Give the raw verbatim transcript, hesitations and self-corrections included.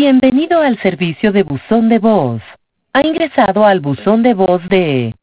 Bienvenido al servicio de buzón de voz. Ha ingresado al buzón de voz de